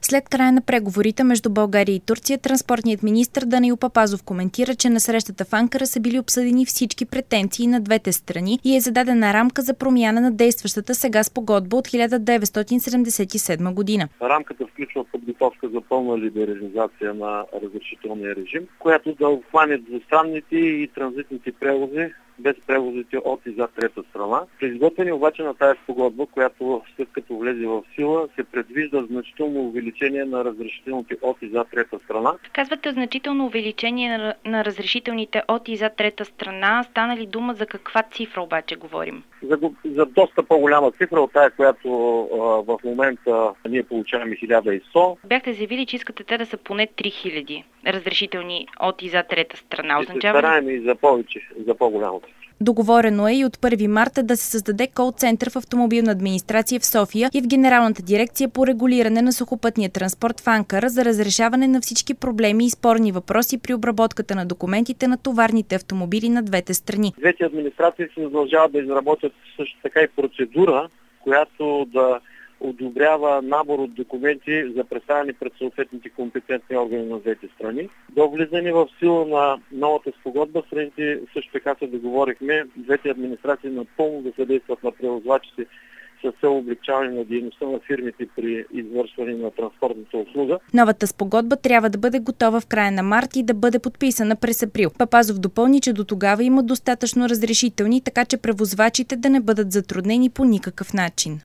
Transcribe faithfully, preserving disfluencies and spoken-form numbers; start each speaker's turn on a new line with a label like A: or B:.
A: След края на преговорите между България и Турция, транспортният министър Данаил Папазов коментира, че на срещата в Анкара са били обсъдени всички претенции на двете страни и е зададена рамка за промяна на действащата сега спогодба от хиляда деветстотин седемдесет и седма година.
B: Рамката включва подготовка за пълна либерализация на разрешителния режим, която да обхване двустранните и транзитните превози без превозите от и за трета страна. При изготвяне обаче на тази спогодба, която след като влезе в сила, се предвижда значително увеличение на разрешителните от и за трета страна.
A: Казвате значително увеличение на, на разрешителните от и за трета страна. Стана ли дума за каква цифра обаче говорим?
B: За, за доста по-голяма цифра от тая, която а, в момента ние получаваме хиляда и сто.
A: Бяхте заявили, че искате те да са поне три хиляди разрешителни от и за трета страна.
B: Означава... Ще се стараем и за повече, за по-голямо.
A: Договорено е и от първи марта да се създаде кол-център в автомобилна администрация в София и в Генералната дирекция по регулиране на сухопътния транспорт в Анкара за разрешаване на всички проблеми и спорни въпроси при обработката на документите на товарните автомобили на двете страни.
B: Двете администрации се задължават да изработят също така и процедура, която да одобрява набор от документи за представяне пред съответните компетентни органи на двете страни. До влизане в сила на новата спогодба, страните също така се договорихме двете администрации напълно да съдействат на превозвачите с цел облегчаване на дейността на фирмите при извършване на транспортната услуга.
A: Новата спогодба трябва да бъде готова в края на март и да бъде подписана през април. Папазов допълни, че до тогава има достатъчно разрешителни, така че превозвачите да не бъдат затруднени по никакъв начин.